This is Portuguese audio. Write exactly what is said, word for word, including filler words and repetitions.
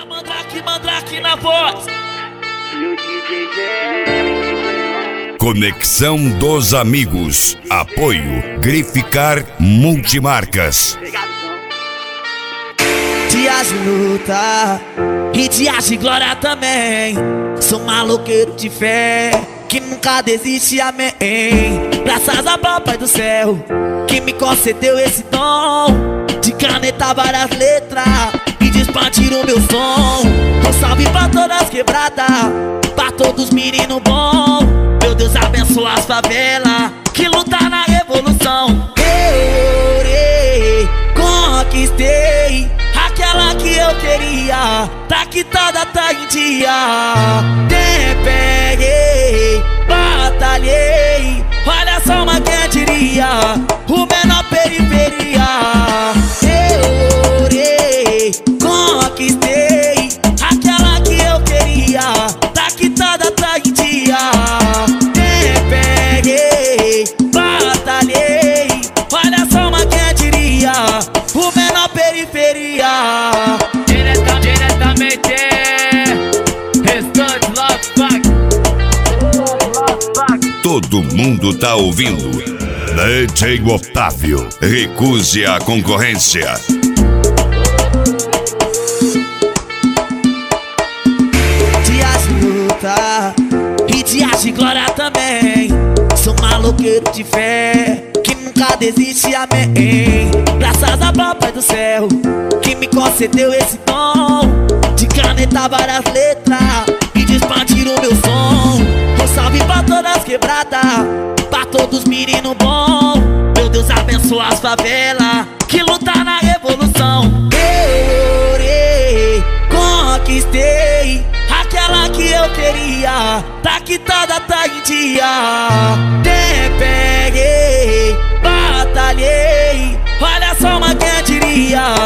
Mandrake, Mandrake na voz. Conexão dos Amigos. Apoio Grificar Multimarcas. Dias de luta e dias de glória também. Sou maloqueiro de fé que nunca desiste, amém. Graças ao Papai do céu que me concedeu esse dom de caneta várias letras e de expandir o meu som. Um salve pra todas as quebradas, pra todos menino bom. Meu Deus abençoa as favelas que luta na revolução. Eu orei, conquistei aquela que eu queria, tá quitada, tá em dia. Te peguei, batalhei, olha só, mas quem diria, o menor periferia. Eu orei, conquistei aquela que eu queria, tá quitada, tá em dia. Te peguei, batalhei, olha só, mas quem diria, o menor periferia. Direta, diretamente Restante Love Pack. Todo mundo tá ouvindo. D J Otávio. Recuse a concorrência. Dias de luta e dias de glória também. Sou maloqueiro de fé que nunca desiste, amém. Graças ao Papai do céu que me concedeu esse dom de caneta várias letras e de expandir o meu som. Um salve pra todas as quebradas, pra todos menino bom. Meu Deus abençoa as favelas que luta na revolução. Eu orei, conquistei aquela que eu queria, tá quitada, tá em dia. Te peguei, batalhei, olha só, mas quem diria,